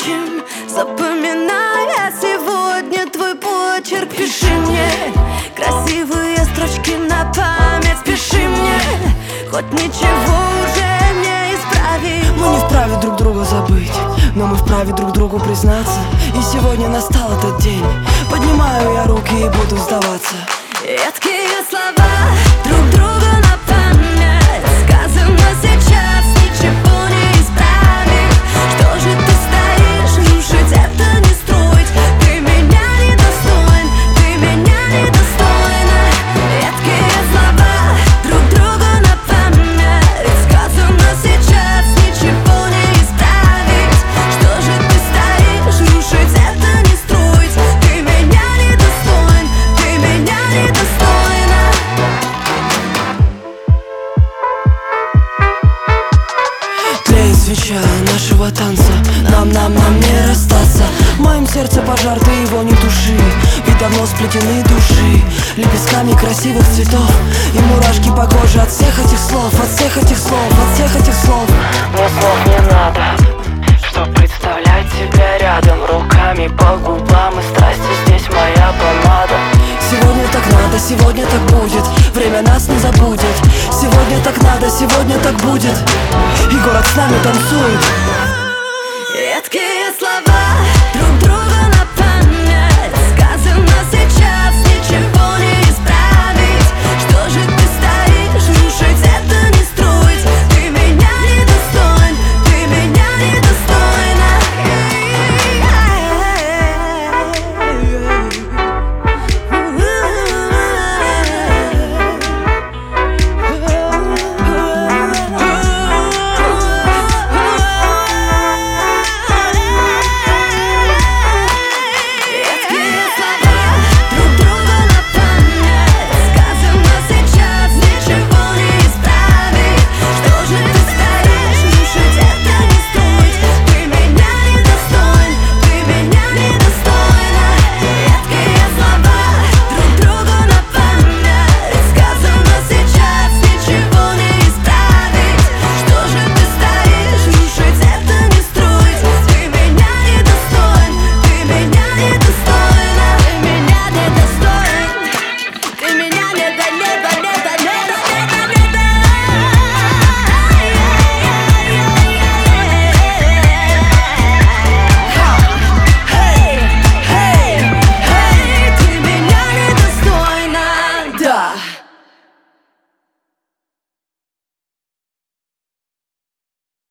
скотчем. Запоминай, а сегодня твой почерк. Пиши мне красивые строчки на память. Спеши мне, хоть ничего уже не исправить. Мы не вправе друг друга забыть, но мы вправе друг другу признаться. И сегодня настал этот день. Поднимаю я руки и буду сдаваться. Едкие слова друг другу на память. Сказано сейчас, ничего не исправить. Что же ты стоишь, рушить это не строить. Ты меня недостоин, ты меня недостойна. Едкие слова друг другу на память. Сказано сейчас, ничего не исправить. Что же ты стоишь, рушить это не строить. Ты меня недостоин, ты меня недостойна. Тлеет свеча нашего танца, нам не расстаться. В моем сердце пожар, ты его не туши. Ведь давно сплетены души лепестками красивых цветов. И мурашки по коже от всех этих слов, от всех этих слов, от всех этих слов. Мне слов не надо, чтоб представлять тебя рядом. Руками по губам и страсти, здесь моя помада. Сегодня так надо, сегодня так будет. Время нас не забудет. Сегодня так надо, сегодня так будет. И город с нами танцует. Едкие слова